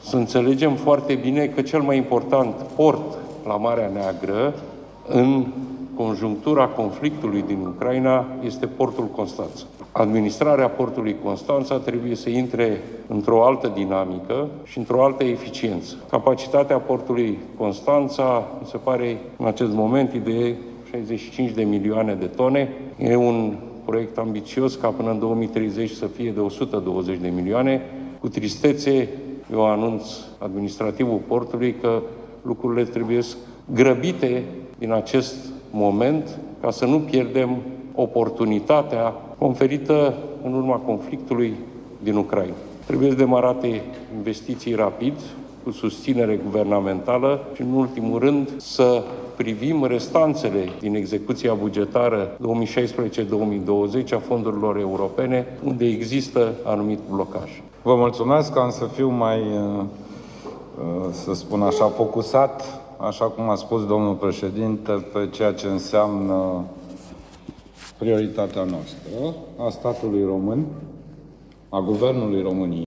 să înțelegem foarte bine că cel mai important port la Marea Neagră, în conjunctura conflictului din Ucraina, este portul Constanța. Administrarea portului Constanța trebuie să intre într-o altă dinamică și într-o altă eficiență. Capacitatea portului Constanța, mi se pare, în acest moment, e de 65 de milioane de tone. E un proiect ambițios ca până în 2030 să fie de 120 de milioane. Cu tristețe, eu anunț administrativul portului că lucrurile trebuie grăbite din acest moment ca să nu pierdem oportunitatea conferită în urma conflictului din Ucraina. Trebuie demarate investiții rapid, cu susținere guvernamentală și, în ultimul rând, să privim restanțele din execuția bugetară 2016-2020 a fondurilor europene, unde există anumit blocaj. Vă mulțumesc, am să fiu mai, să spun așa, focusat, așa cum a spus domnul președinte, pe ceea ce înseamnă prioritatea noastră a statului român, a Guvernului României.